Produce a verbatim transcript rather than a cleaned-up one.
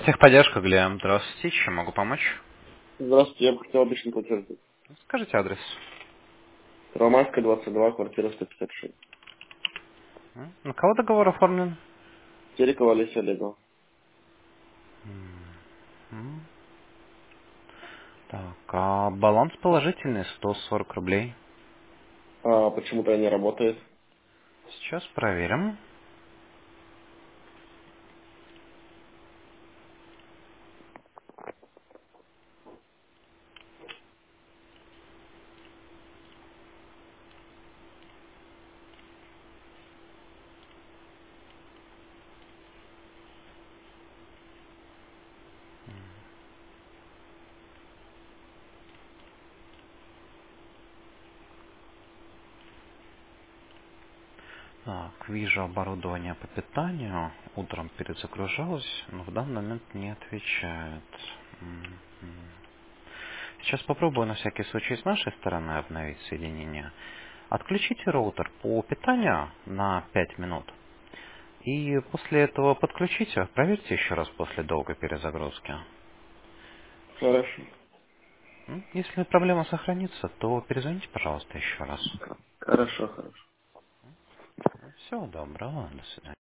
Техподдержка, Глеб. Здравствуйте, чем могу помочь? Здравствуйте, я бы хотел обычно подтвердить. Скажите адрес. Романская, двадцать два, квартира сто пятьдесят шесть. М? На кого договор оформлен? Терекова Олеся Олеговна. М. Так, а баланс положительный, сто сорок рублей. А почему-то не работает. Сейчас проверим. Так, вижу оборудование по питанию. Утром перезагружалось, но в данный момент не отвечает. М, м. Сейчас попробую на всякий случай с нашей стороны обновить соединение. Отключите роутер по питанию на пять минут. И после этого подключите, проверьте еще раз после долгой перезагрузки. Хорошо. М? Если проблема сохранится, то перезвоните, пожалуйста, еще раз. Хорошо, хорошо. Всего доброго, до свидания.